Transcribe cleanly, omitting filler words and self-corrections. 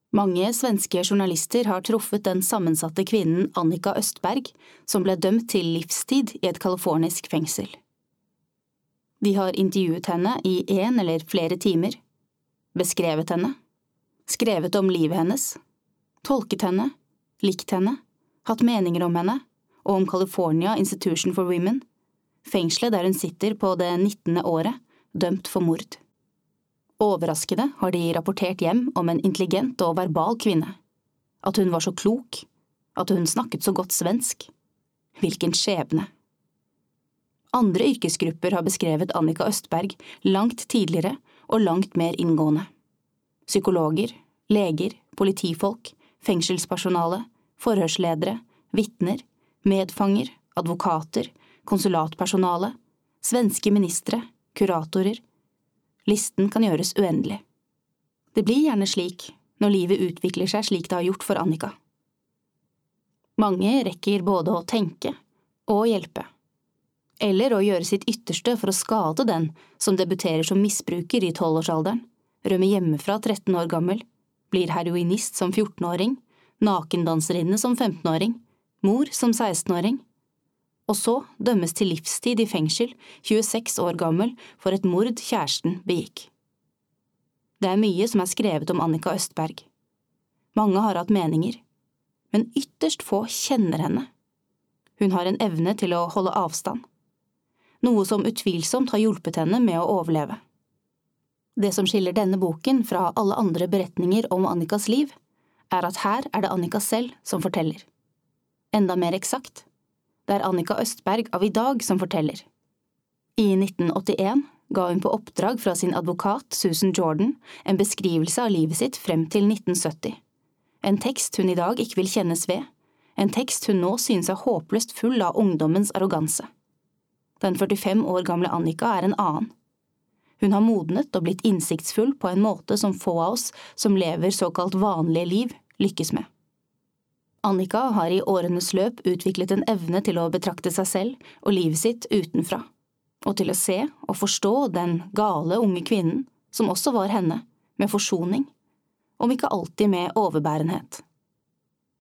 Mange svenske journalister har truffet den sammensatte kvinnen Annika Östberg, som ble dømt til livstid i et kalifornisk fengsel. De har intervjuet henne i 1 eller flere timer, beskrevet henne, skrevet om livet hennes, tolket henne, likt henne, hatt meninger om henne, og om California Institution for Women, fengselet der hun sitter på det 19. året, dømt for mord. Overraskende har de rapportert hjem om en intelligent og verbal kvinne. At hun var så klok, at hun snakket så godt svensk. Hvilken skjebne. Andre yrkesgrupper har beskrevet Annika Östberg langt tidligere og langt mer inngående. Psykologer, leger, politifolk, fengselspersonale, forhørsledere, vitner, medfanger, advokater, konsulatpersonale, svenske ministre, kuratorer. Listen kan gjøres uendelig. Det blir gjerne slik når livet utvikler seg slik det har gjort for Annika. Mange rekker både å tenke og hjelpe, eller å gjøre sitt ytterste for å skade den som debuterer som misbruker i 12-årsalderen, rømmer hjemmefra 13 år gammel, blir heroinist som 14-åring, nakendanserinne som 15-åring, mor som 16-åring, og så dømmes til livstid i fengsel 26 år gammel for et mord kjæresten begikk. Det er mye som er skrevet om Annika Östberg. Mange har hatt meninger, men ytterst få kjenner henne. Hun har en evne til å holde avstand, noe som utvilsomt har hjulpet henne med å overleve. Det som skiller denne boken fra alle andre beretninger om Annikas liv, er at her er det Annika selv som forteller. Enda mer eksakt, det er Annika Östberg av i dag som forteller. I 1981 ga hun på oppdrag fra sin advokat Susan Jordan en beskrivelse av livet sitt frem til 1970. En tekst hun i dag ikke vil kjennes ved, en tekst hun nå synes er håpløst full av ungdommens arroganse. Den 45 år gamle Annika er en annen. Hun har modnet og blitt innsiktsfull på en måte som få av oss som lever såkalt vanlige liv lykkes med. Annika har i årenes løp utviklet en evne til å betrakte seg selv og livet sitt utenfra, og til å se og forstå den gale unge kvinnen, som også var henne, med forsoning, om ikke alltid med overbærenhet.